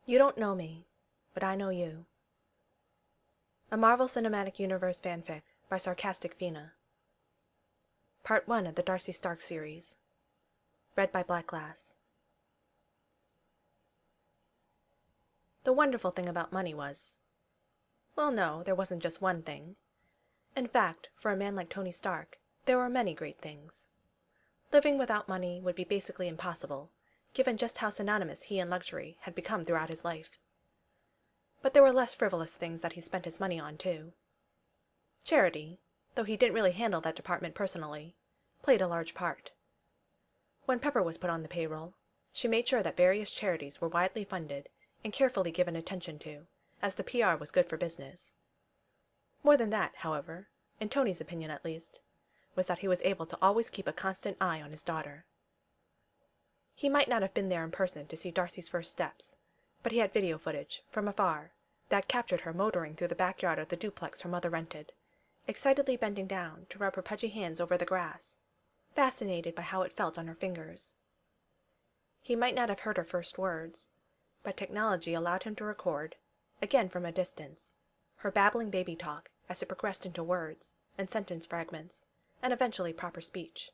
You don't know me, but I know you. A Marvel Cinematic Universe fanfic by Sarcastic Fina. Part 1 of the Darcy Stark series. Read by Black Glass. The wonderful thing about money was... Well, no, there wasn't just one thing. In fact, for a man like Tony Stark, there were many great things. Living without money would be basically impossible, given just how synonymous he and luxury had become throughout his life. But there were less frivolous things that he spent his money on, too. Charity, though he didn't really handle that department personally, played a large part. When Pepper was put on the payroll, she made sure that various charities were widely funded and carefully given attention to, as the PR was good for business. More than that, however, in Tony's opinion at least, was that he was able to always keep a constant eye on his daughter. He might not have been there in person to see Darcy's first steps, but he had video footage, from afar, that captured her motoring through the backyard of the duplex her mother rented, excitedly bending down to rub her pudgy hands over the grass, fascinated by how it felt on her fingers. He might not have heard her first words, but technology allowed him to record, again from a distance, her babbling baby talk as it progressed into words and sentence fragments, and eventually proper speech.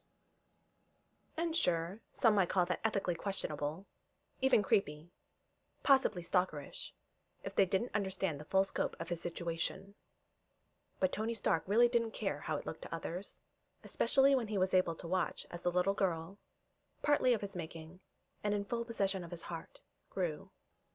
And sure, some might call that ethically questionable, even creepy, possibly stalkerish, if they didn't understand the full scope of his situation. But Tony Stark really didn't care how it looked to others, especially when he was able to watch as the little girl, partly of his making, and in full possession of his heart, grew.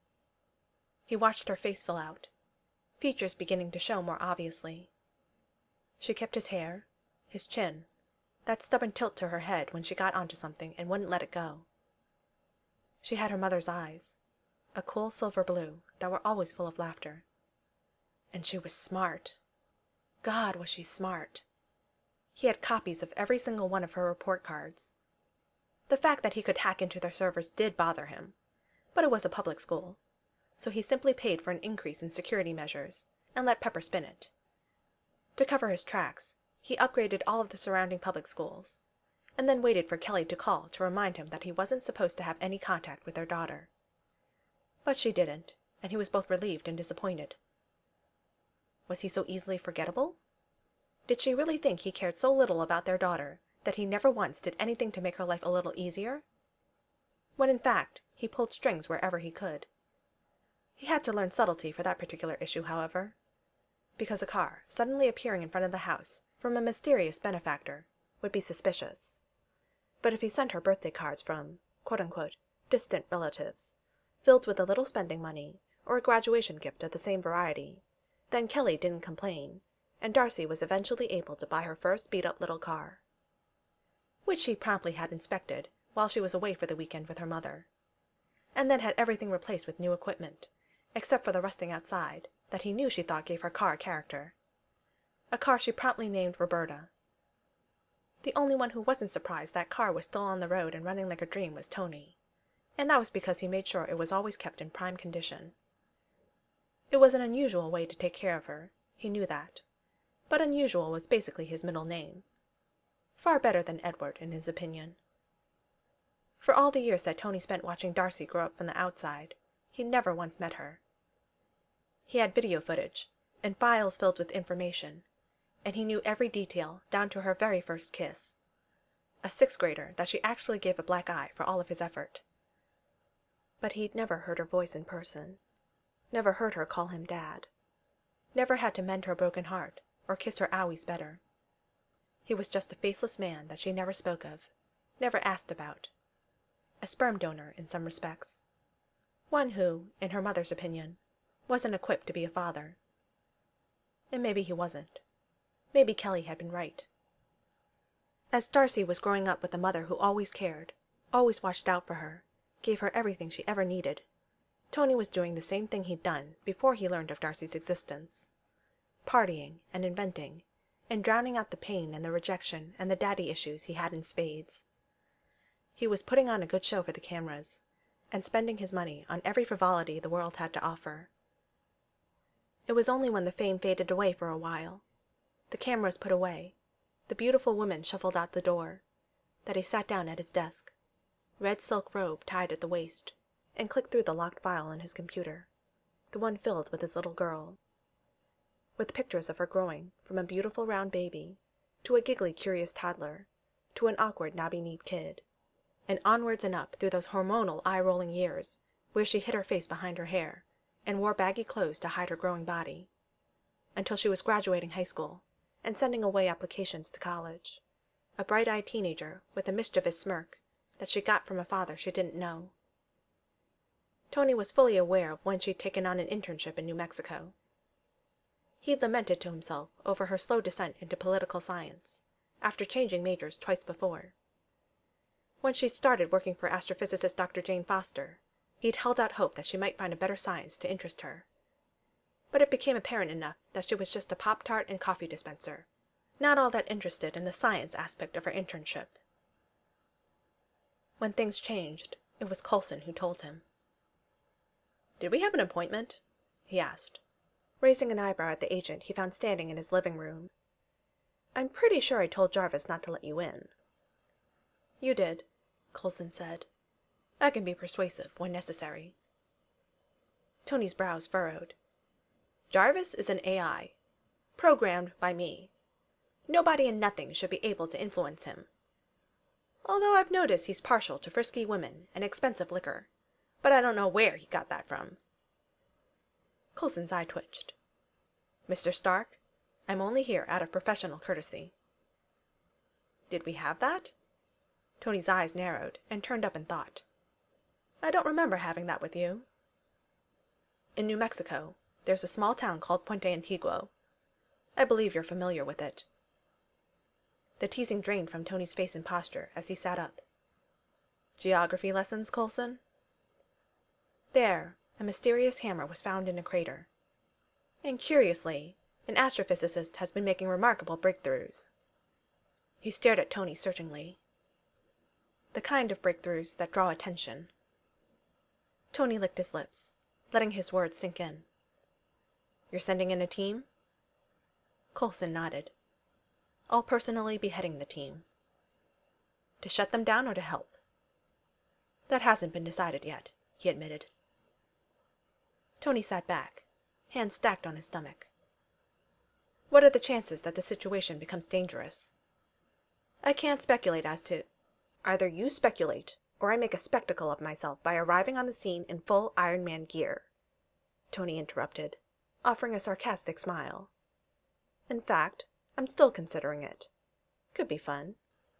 He watched her face fill out, features beginning to show more obviously. She kept his hair, his chin, that stubborn tilt to her head when she got onto something and wouldn't let it go. She had her mother's eyes, a cool silver blue that were always full of laughter. And she was smart. God, was she smart. He had copies of every single one of her report cards. The fact that he could hack into their servers did bother him, but it was a public school, so he simply paid for an increase in security measures and let Pepper spin it. To cover his tracks, he upgraded all of the surrounding public schools, and then waited for Kelly to call to remind him that he wasn't supposed to have any contact with their daughter. But she didn't, and he was both relieved and disappointed. Was he so easily forgettable? Did she really think he cared so little about their daughter that he never once did anything to make her life a little easier? When in fact, he pulled strings wherever he could. He had to learn subtlety for that particular issue, however, because a car suddenly appearing in front of the house from a mysterious benefactor would be suspicious. But if he sent her birthday cards from, quote-unquote, distant relatives, filled with a little spending money, or a graduation gift of the same variety, then Kelly didn't complain, and Darcy was eventually able to buy her first beat-up little car, which she promptly had inspected while she was away for the weekend with her mother, and then had everything replaced with new equipment, except for the rusting outside that he knew she thought gave her car character. A car she promptly named Roberta. The only one who wasn't surprised that car was still on the road and running like a dream was Tony, and that was because he made sure it was always kept in prime condition. It was an unusual way to take care of her, he knew that, but unusual was basically his middle name. Far better than Edward, in his opinion. For all the years that Tony spent watching Darcy grow up from the outside, he never once met her. He had video footage, and files filled with information, and he knew every detail down to her very first kiss. A sixth grader that she actually gave a black eye for all of his effort. But he'd never heard her voice in person, never heard her call him Dad, never had to mend her broken heart or kiss her owies better. He was just a faceless man that she never spoke of, never asked about. A sperm donor in some respects. One who, in her mother's opinion, wasn't equipped to be a father. And maybe he wasn't. Maybe Kelly had been right. As Darcy was growing up with a mother who always cared, always watched out for her, gave her everything she ever needed, Tony was doing the same thing he'd done before he learned of Darcy's existence. Partying and inventing, and drowning out the pain and the rejection and the daddy issues he had in spades. He was putting on a good show for the cameras, and spending his money on every frivolity the world had to offer. It was only when the fame faded away for a while, the cameras put away, the beautiful woman shuffled out the door, that he sat down at his desk, red silk robe tied at the waist, and clicked through the locked file on his computer, the one filled with his little girl, with pictures of her growing from a beautiful round baby to a giggly curious toddler to an awkward knobby-kneed kid, and onwards and up through those hormonal eye-rolling years where she hid her face behind her hair and wore baggy clothes to hide her growing body, until she was graduating high school and sending away applications to college, a bright-eyed teenager with a mischievous smirk that she got from a father she didn't know. Tony was fully aware of when she'd taken on an internship in New Mexico. He'd lamented to himself over her slow descent into political science, after changing majors twice before. When she'd started working for astrophysicist Dr. Jane Foster, he'd held out hope that she might find a better science to interest her. But it became apparent enough that she was just a Pop-Tart and coffee dispenser, not all that interested in the science aspect of her internship. When things changed, it was Coulson who told him. "Did we have an appointment?" he asked, raising an eyebrow at the agent he found standing in his living room. "I'm pretty sure I told Jarvis not to let you in." "You did," Coulson said. "I can be persuasive when necessary." Tony's brows furrowed. "Jarvis is an AI, programmed by me. Nobody and nothing should be able to influence him. Although I've noticed he's partial to frisky women and expensive liquor, but I don't know where he got that from." Coulson's eye twitched. "Mr. Stark, I'm only here out of professional courtesy." "Did we have that?" Tony's eyes narrowed and turned up in thought. "I don't remember having that with you." "In New Mexico, there's a small town called Puente Antiguo. I believe you're familiar with it." The teasing drained from Tony's face and posture as he sat up. "Geography lessons, Coulson?" There, a mysterious hammer was found in a crater. And curiously, an astrophysicist has been making remarkable breakthroughs. He stared at Tony searchingly. The kind of breakthroughs that draw attention. Tony licked his lips, letting his words sink in. "You're sending in a team?" Coulson nodded. "I'll personally be heading the team." "To shut them down or to help?" "That hasn't been decided yet," he admitted. Tony sat back, hands stacked on his stomach. "What are the chances that the situation becomes dangerous?" "I can't speculate as to—" "Either you speculate, or I make a spectacle of myself by arriving on the scene in full Iron Man gear," Tony interrupted, offering a sarcastic smile. "In fact, I'm still considering it. Could be fun."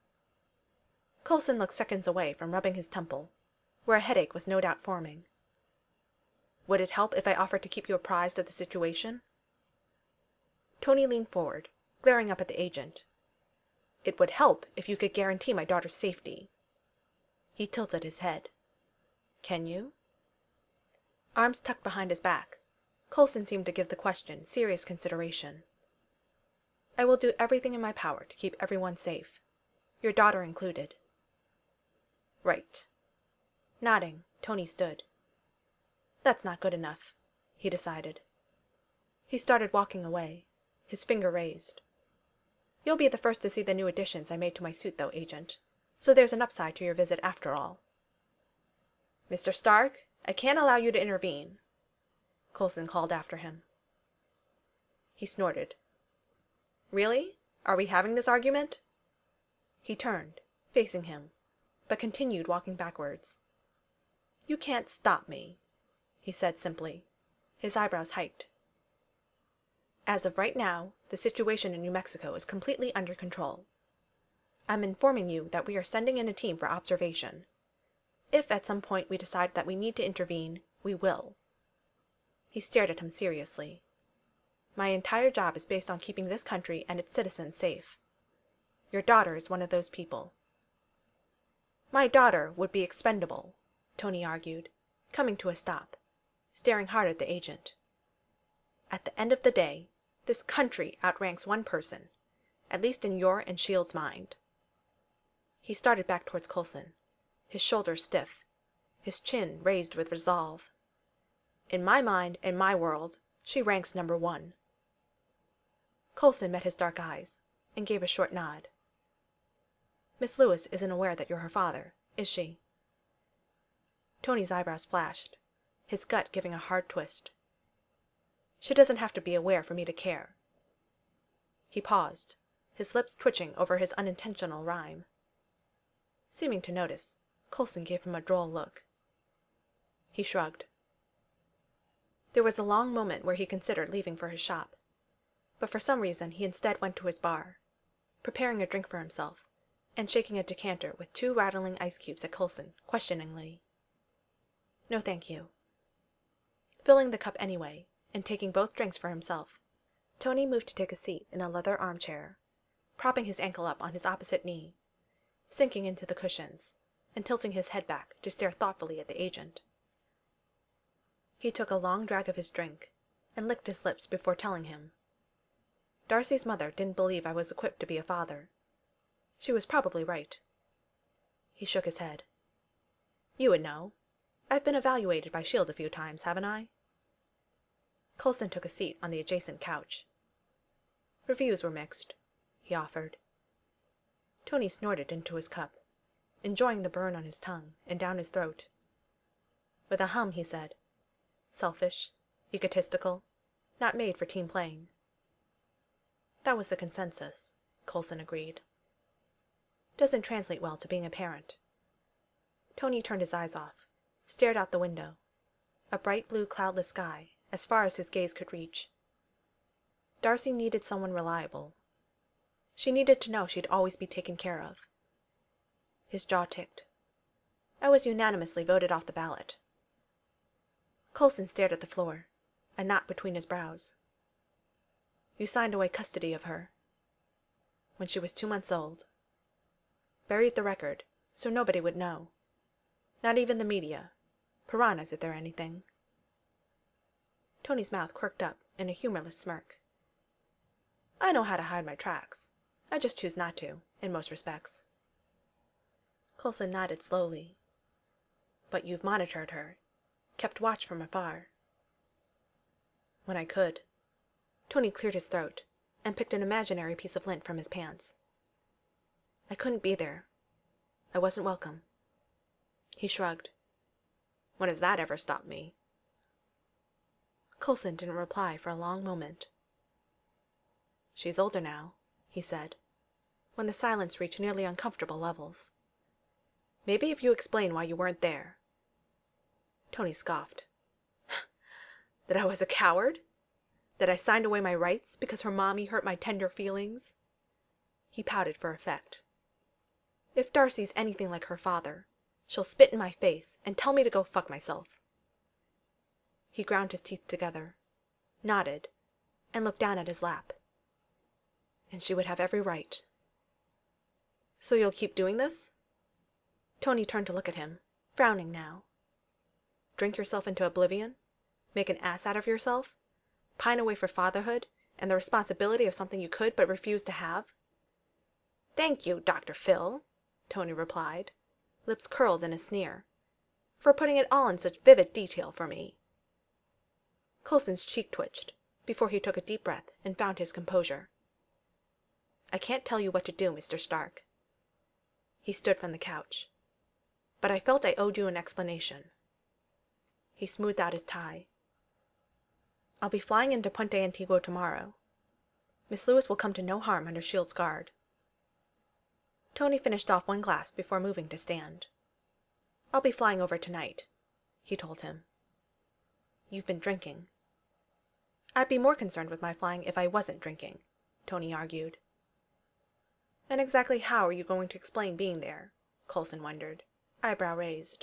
Coulson looked seconds away from rubbing his temple, where a headache was no doubt forming. "Would it help if I offered to keep you apprised of the situation?" Tony leaned forward, glaring up at the agent. "It would help if you could guarantee my daughter's safety." He tilted his head. "Can you?" Arms tucked behind his back, Coulson seemed to give the question serious consideration. "I will do everything in my power to keep everyone safe, your daughter included." "Right." Nodding, Tony stood. "That's not good enough," he decided. He started walking away, his finger raised. "You'll be the first to see the new additions I made to my suit, though, Agent, so there's an upside to your visit after all." "Mr. Stark, I can't allow you to intervene," Coulson called after him. He snorted. "Really? Are we having this argument?" He turned, facing him, but continued walking backwards. "You can't stop me," he said simply, his eyebrows hiked. "As of right now, the situation in New Mexico is completely under control. I'm informing you that we are sending in a team for observation. If at some point we decide that we need to intervene, we will." He stared at him seriously. "My entire job is based on keeping this country and its citizens safe. Your daughter is one of those people." "My daughter would be expendable," Tony argued, coming to a stop, staring hard at the agent. "At the end of the day, this country outranks one person, at least in your and S.H.I.E.L.D.'s mind." He started back towards Coulson, his shoulders stiff, his chin raised with resolve. "In my mind and my world, she ranks number one." Coulson met his dark eyes, and gave a short nod. "Miss Lewis isn't aware that you're her father, is she?" Tony's eyebrows flashed, his gut giving a hard twist. She doesn't have to be aware for me to care. He paused, his lips twitching over his unintentional rhyme. Seeming to notice, Coulson gave him a droll look. He shrugged. There was a long moment where he considered leaving for his shop, but for some reason he instead went to his bar, preparing a drink for himself, and shaking a decanter with 2 rattling ice cubes at Coulson, questioningly. "No, thank you." Filling the cup anyway, and taking both drinks for himself, Tony moved to take a seat in a leather armchair, propping his ankle up on his opposite knee, sinking into the cushions, and tilting his head back to stare thoughtfully at the agent. He took a long drag of his drink, and licked his lips before telling him. Darcy's mother didn't believe I was equipped to be a father. She was probably right. He shook his head. "You would know. I've been evaluated by S.H.I.E.L.D. a few times, haven't I?" Coulson took a seat on the adjacent couch. "Reviews were mixed," he offered. Tony snorted into his cup, enjoying the burn on his tongue and down his throat. With a hum, he said, "Selfish, egotistical, not made for team playing." That was the consensus, Coulson agreed. "Doesn't translate well to being a parent." Tony turned his eyes off, stared out the window. A bright blue cloudless sky, as far as his gaze could reach. Darcy needed someone reliable. She needed to know she'd always be taken care of. His jaw ticked. "I was unanimously voted off the ballot." Coulson stared at the floor, a knot between his brows. "You signed away custody of her." "When she was 2 months old." "Buried the record, so nobody would know. Not even the media. Piranhas, if they're anything." Tony's mouth quirked up in a humorless smirk. "I know how to hide my tracks. I just choose not to, in most respects." Coulson nodded slowly. "But you've monitored her, kept watch from afar." "When I could." Tony cleared his throat, and picked an imaginary piece of lint from his pants. "I couldn't be there. I wasn't welcome." He shrugged. "When has that ever stopped me?" Coulson didn't reply for a long moment. "She's older now," he said, when the silence reached nearly uncomfortable levels. "Maybe if you explain why you weren't there." Tony scoffed. "That I was a coward? That I signed away my rights because her mommy hurt my tender feelings?" He pouted for effect. "If Darcy's anything like her father, she'll spit in my face and tell me to go fuck myself." He ground his teeth together, nodded, and looked down at his lap. "And she would have every right." "So you'll keep doing this?" Tony turned to look at him, frowning now. "Drink yourself into oblivion? Make an ass out of yourself? Pine away for fatherhood and the responsibility of something you could but refuse to have?" "Thank you, Dr. Phil," Tony replied, lips curled in a sneer, "for putting it all in such vivid detail for me." Coulson's cheek twitched, before he took a deep breath and found his composure. "I can't tell you what to do, Mr. Stark." He stood from the couch. "But I felt I owed you an explanation." He smoothed out his tie. "I'll be flying into Puente Antiguo tomorrow. Miss Lewis will come to no harm under S.H.I.E.L.D.'s guard." Tony finished off 1 glass before moving to stand. "I'll be flying over tonight," he told him. "You've been drinking." "I'd be more concerned with my flying if I wasn't drinking," Tony argued. "And exactly how are you going to explain being there?" Coulson wondered, eyebrow raised.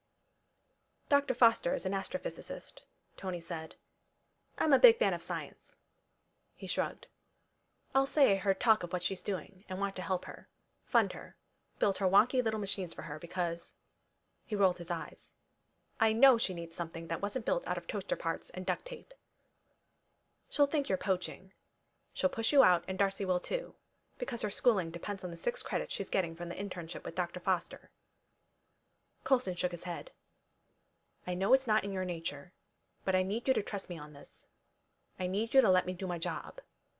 "Dr. Foster is an astrophysicist," Tony said. "I'm a big fan of science." He shrugged. "I'll say I heard talk of what she's doing and want to help her, fund her, build her wonky little machines for her because—" He rolled his eyes. "I know she needs something that wasn't built out of toaster parts and duct tape. She'll think you're poaching. She'll push you out, and Darcy will too, because her schooling depends on the 6 credits she's getting from the internship with Dr. Foster." Coulson shook his head. "I know it's not in your nature, but I need you to trust me on this. I need you to let me do my job."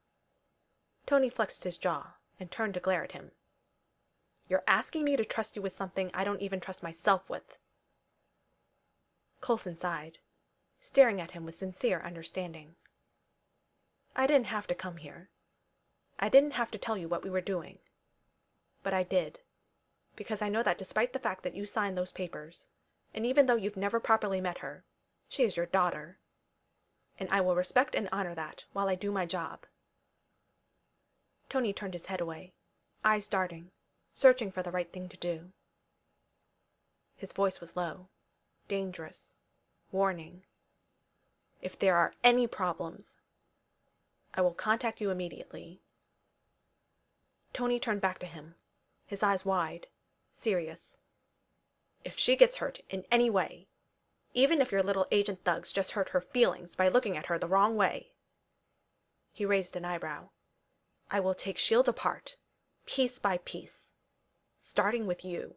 Tony flexed his jaw and turned to glare at him. "You're asking me to trust you with something I don't even trust myself with." Coulson sighed, staring at him with sincere understanding. I didn't have to come here. I didn't have to tell you what we were doing. But I did, because I know that despite the fact that you signed those papers, and even though you've never properly met her, she is your daughter. And I will respect and honor that while I do my job. Tony turned his head away, eyes darting, searching for the right thing to do. His voice was low, dangerous, warning. If there are any problems, I will contact you immediately. Tony turned back to him, his eyes wide, serious. If she gets hurt in any way, even if your little agent thugs just hurt her feelings by looking at her the wrong way. He raised an eyebrow. I will take S.H.I.E.L.D. apart, piece by piece, starting with you.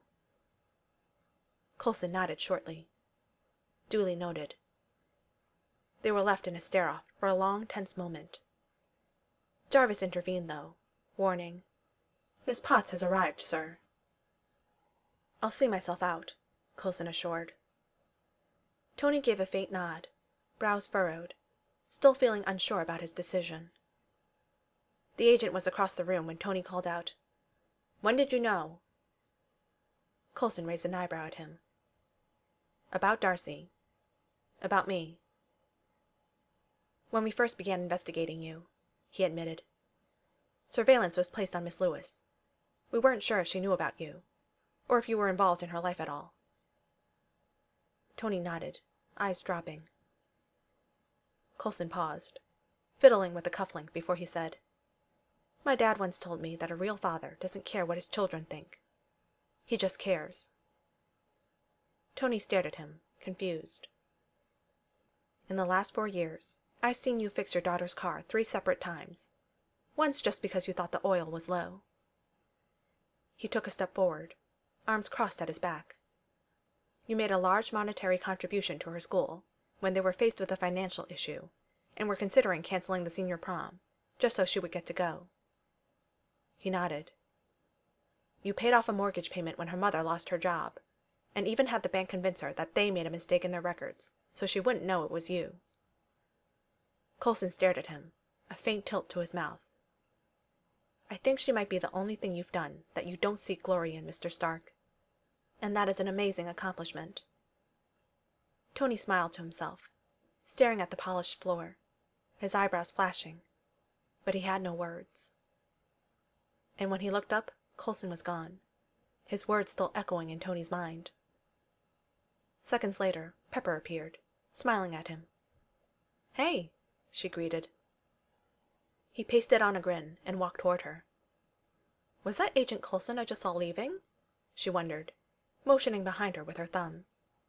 Coulson nodded shortly. Duly noted. They were left in a stare-off for a long, tense moment. Jarvis intervened, though, warning, Miss Potts has arrived, sir. I'll see myself out, Coulson assured. Tony gave a faint nod, brows furrowed, still feeling unsure about his decision. The agent was across the room when Tony called out, When did you know? Coulson raised an eyebrow at him. About Darcy. About me. When we first began investigating you, he admitted. Surveillance was placed on Miss Lewis. We weren't sure if she knew about you, or if you were involved in her life at all. Tony nodded, eyes dropping. Coulson paused, fiddling with the cufflink before he said, My dad once told me that a real father doesn't care what his children think. He just cares. Tony stared at him, confused. In the last 4 years, I've seen you fix your daughter's car 3 separate times. Once just because you thought the oil was low. He took a step forward, arms crossed at his back. You made a large monetary contribution to her school when they were faced with a financial issue and were considering canceling the senior prom, just so she would get to go. He nodded. You paid off a mortgage payment when her mother lost her job, and even had the bank convince her that they made a mistake in their records, so she wouldn't know it was you. Coulson stared at him, a faint tilt to his mouth. I think she might be the only thing you've done that you don't seek glory in, Mr. Stark. And that is an amazing accomplishment. Tony smiled to himself, staring at the polished floor, his eyebrows flashing, but he had no words. And when he looked up, Coulson was gone, his words still echoing in Tony's mind. Seconds later, Pepper appeared, smiling at him. Hey, she greeted. He pasted on a grin and walked toward her. Was that Agent Coulson I just saw leaving? She wondered, motioning behind her with her thumb.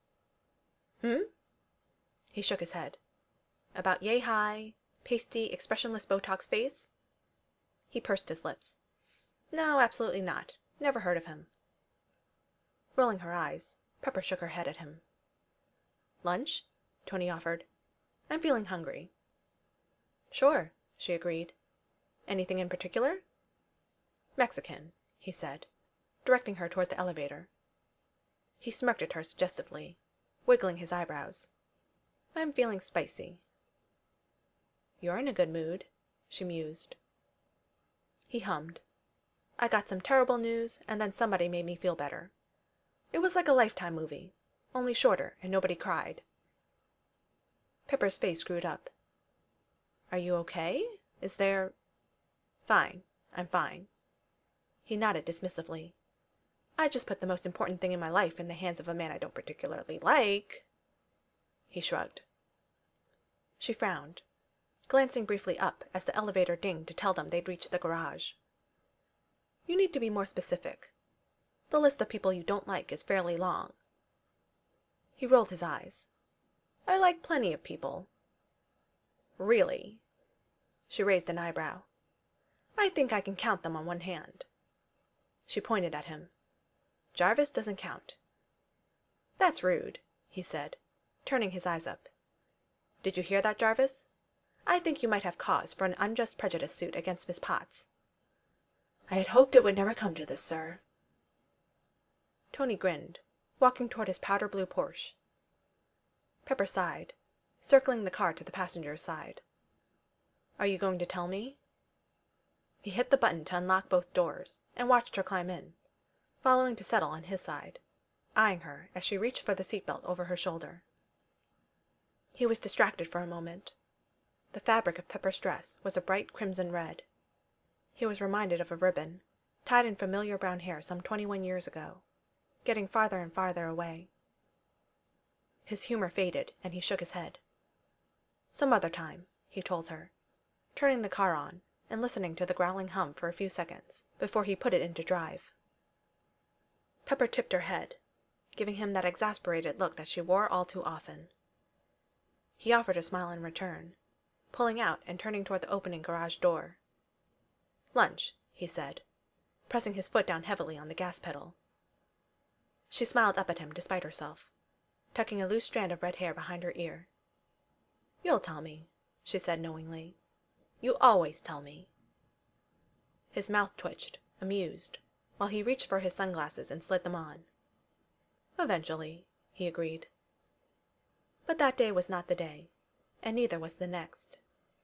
He shook his head. About yay high, pasty, expressionless Botox face? He pursed his lips. No, absolutely not. Never heard of him. Rolling her eyes, Pepper shook her head at him. Lunch? Tony offered. I'm feeling hungry. Sure, she agreed. Anything in particular? Mexican, he said, directing her toward the elevator. He smirked at her suggestively, wiggling his eyebrows. I'm feeling spicy. You're in a good mood, she mused. He hummed. I got some terrible news, and then somebody made me feel better. It was like a Lifetime movie, only shorter, and nobody cried. Pepper's face screwed up. Are you okay? Is there... Fine. I'm fine. He nodded dismissively. I just put the most important thing in my life in the hands of a man I don't particularly like. He shrugged. She frowned, glancing briefly up as the elevator dinged to tell them they'd reached the garage. You need to be more specific. The list of people you don't like is fairly long. He rolled his eyes. I like plenty of people. Really? She raised an eyebrow. I think I can count them on one hand. She pointed at him. Jarvis doesn't count. That's rude, he said, turning his eyes up. Did you hear that, Jarvis? I think you might have cause for an unjust prejudice suit against Miss Potts. I had hoped it would never come to this, sir. Tony grinned, walking toward his powder blue Porsche. Pepper sighed, circling the car to the passenger's side. "Are you going to tell me?" He hit the button to unlock both doors, and watched her climb in, following to settle on his side, eyeing her as she reached for the seatbelt over her shoulder. He was distracted for a moment. The fabric of Pepper's dress was a bright crimson red. He was reminded of a ribbon, tied in familiar brown hair some 21 years ago, getting farther and farther away. His humor faded, and he shook his head. "Some other time," he told her, turning the car on and listening to the growling hum for a few seconds before he put it into drive. Pepper tipped her head, giving him that exasperated look that she wore all too often. He offered a smile in return, pulling out and turning toward the opening garage door. "Lunch," he said, pressing his foot down heavily on the gas pedal. She smiled up at him despite herself, tucking a loose strand of red hair behind her ear. "You'll tell me," she said knowingly. "You always tell me." His mouth twitched, amused, while he reached for his sunglasses and slid them on. "Eventually," he agreed. But that day was not the day, and neither was the next.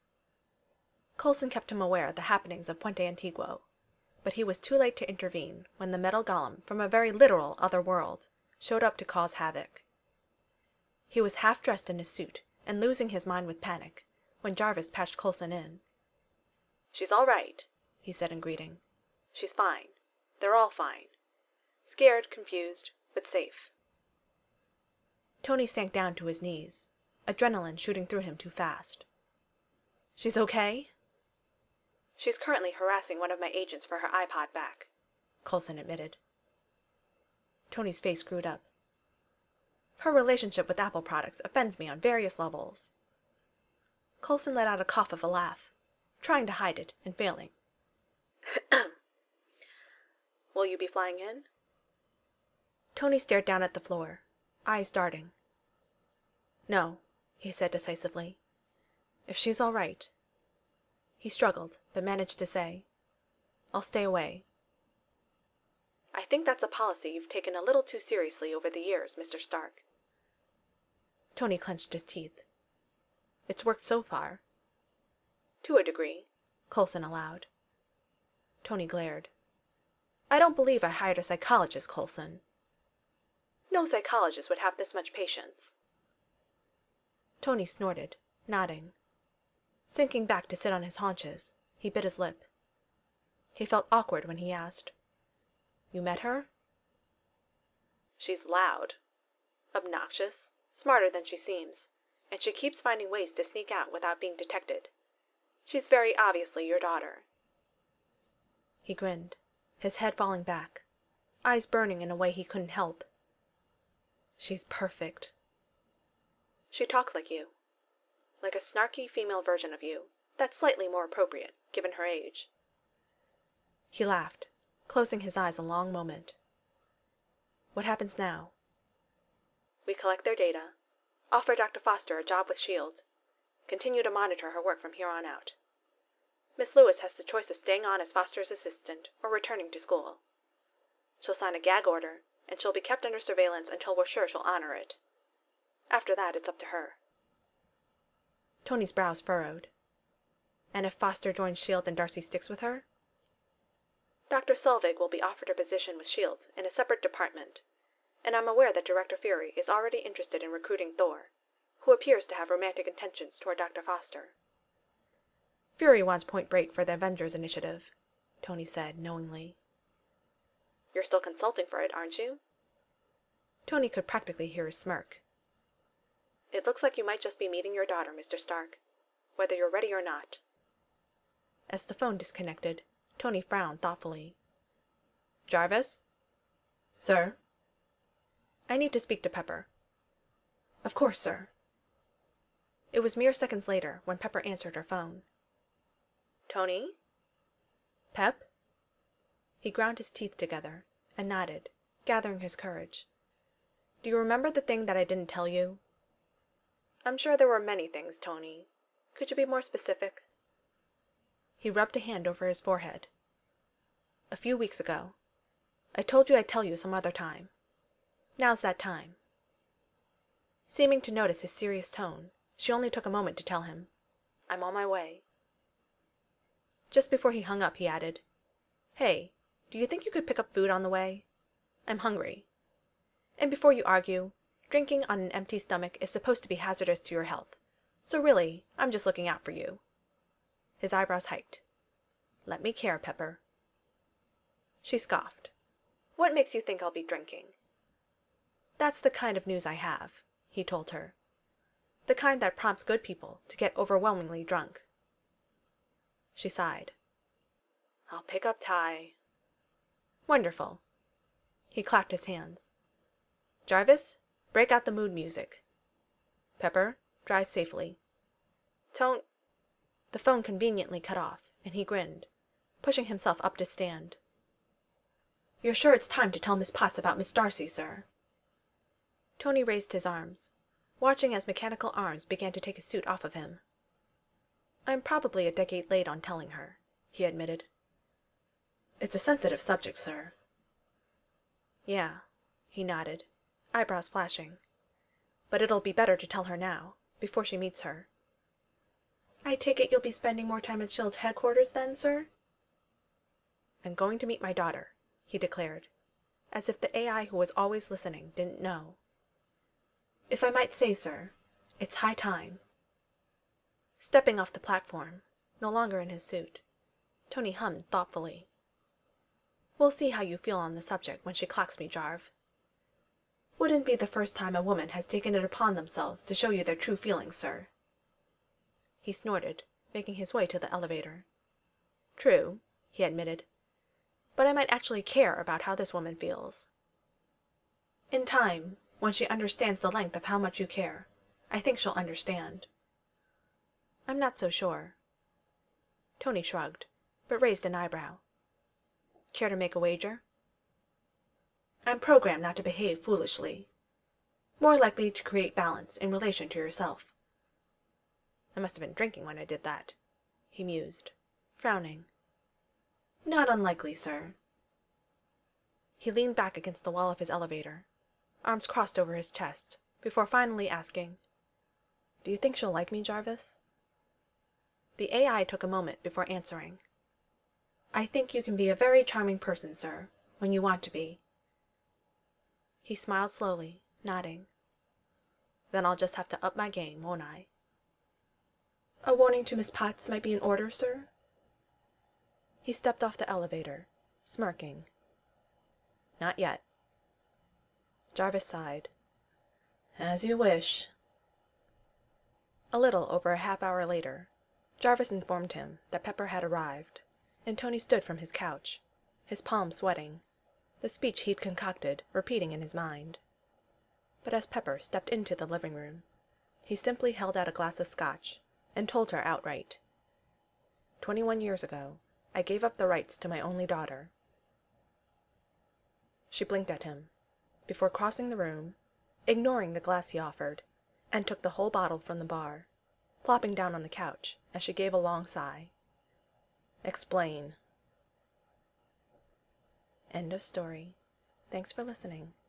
Coulson kept him aware of the happenings of Puente Antiguo, but he was too late to intervene when the metal golem from a very literal other world showed up to cause havoc. He was half dressed in his suit and losing his mind with panic when Jarvis patched Coulson in. "She's all right," he said in greeting. "She's fine. They're all fine. Scared, confused, but safe." Tony sank down to his knees, adrenaline shooting through him too fast. "She's okay?" "She's currently harassing one of my agents for her iPod back," Coulson admitted. Tony's face screwed up. "Her relationship with Apple products offends me on various levels." Coulson let out a cough of a laugh, trying to hide it and failing. "Will you be flying in?" Tony stared down at the floor, eyes darting. "No," he said decisively. "If she's all right." He struggled, but managed to say, "I'll stay away." "I think that's a policy you've taken a little too seriously over the years, Mr. Stark." Tony clenched his teeth. "It's worked so far." "To a degree," Coulson allowed. Tony glared. "I don't believe I hired a psychologist, Coulson." "No psychologist would have this much patience." Tony snorted, nodding. Sinking back to sit on his haunches, he bit his lip. He felt awkward when he asked, "You met her?" "She's loud, obnoxious, smarter than she seems, and she keeps finding ways to sneak out without being detected. She's very obviously your daughter." He grinned, his head falling back, eyes burning in a way he couldn't help. "She's perfect." "She talks like you. Like a snarky female version of you, that's slightly more appropriate, given her age." He laughed, closing his eyes a long moment. "What happens now?" "We collect their data, offer Dr. Foster a job with S.H.I.E.L.D., continue to monitor her work from here on out. Miss Lewis has the choice of staying on as Foster's assistant or returning to school. She'll sign a gag order, and she'll be kept under surveillance until we're sure she'll honor it. After that, it's up to her." Tony's brows furrowed. "And if Foster joins S.H.I.E.L.D. and Darcy sticks with her?" "Dr. Selvig will be offered a position with S.H.I.E.L.D. in a separate department, and I'm aware that Director Fury is already interested in recruiting Thor, who appears to have romantic intentions toward Dr. Foster." "Fury wants Point Break for the Avengers Initiative," Tony said, knowingly. "You're still consulting for it, aren't you?" Tony could practically hear his smirk. "It looks like you might just be meeting your daughter, Mr. Stark, whether you're ready or not." As the phone disconnected, Tony frowned thoughtfully. "Jarvis?" "Sir?" "I need to speak to Pepper." "Of course, sir." It was mere seconds later when Pepper answered her phone. "Tony?" "Pep?" He ground his teeth together and nodded, gathering his courage. "Do you remember the thing that I didn't tell you?" "I'm sure there were many things, Tony. Could you be more specific?" He rubbed a hand over his forehead. "A few weeks ago. I told you I'd tell you some other time. Now's that time." Seeming to notice his serious tone, she only took a moment to tell him, "I'm on my way." Just before he hung up, he added, "Hey, do you think you could pick up food on the way? I'm hungry. And before you argue, drinking on an empty stomach is supposed to be hazardous to your health, so really, I'm just looking out for you." His eyebrows hiked. "Let me care, Pepper." She scoffed. "What makes you think I'll be drinking?" "That's the kind of news I have," he told her. "The kind that prompts good people to get overwhelmingly drunk." She sighed. "I'll pick up Ty." "Wonderful." He clapped his hands. "Jarvis, break out the mood music. Pepper, drive safely. Don't—" The phone conveniently cut off, and he grinned, pushing himself up to stand. "You're sure it's time to tell Miss Potts about Miss Darcy, sir?" Tony raised his arms, watching as mechanical arms began to take his suit off of him. "I'm probably a decade late on telling her," he admitted. "It's a sensitive subject, sir." "Yeah," he nodded, eyebrows flashing. "But it'll be better to tell her now, before she meets her." "I take it you'll be spending more time at Shield headquarters then, sir?" "I'm going to meet my daughter," he declared, as if the AI who was always listening didn't know. "If I might say, sir, it's high time." Stepping off the platform, no longer in his suit, Tony hummed thoughtfully. "We'll see how you feel on the subject when she clocks me, Jarv. Wouldn't be the first time a woman has taken it upon themselves to show you their true feelings, sir." He snorted, making his way to the elevator. "True," he admitted, "but I might actually care about how this woman feels." "In time, when she understands the length of how much you care, I think she'll understand." "I'm not so sure." Tony shrugged, but raised an eyebrow. "Care to make a wager?" "I'm programmed not to behave foolishly. More likely to create balance in relation to yourself." "I must have been drinking when I did that," he mused, frowning. "Not unlikely, sir." He leaned back against the wall of his elevator, arms crossed over his chest, before finally asking, "Do you think she'll like me, Jarvis?" The AI took a moment before answering. "I think you can be a very charming person, sir, when you want to be." He smiled slowly, nodding. "Then I'll just have to up my game, won't I?" "A warning to Miss Potts might be in order, sir?" He stepped off the elevator, smirking. "Not yet." Jarvis sighed. "As you wish." A little over a half-hour later, Jarvis informed him that Pepper had arrived, and Tony stood from his couch, his palms sweating, the speech he'd concocted repeating in his mind. But as Pepper stepped into the living room, he simply held out a glass of scotch and told her outright, "21 years ago, I gave up the rights to my only daughter." She blinked at him, before crossing the room, ignoring the glass he offered, and took the whole bottle from the bar, plopping down on the couch as she gave a long sigh. "Explain." End of story. Thanks for listening.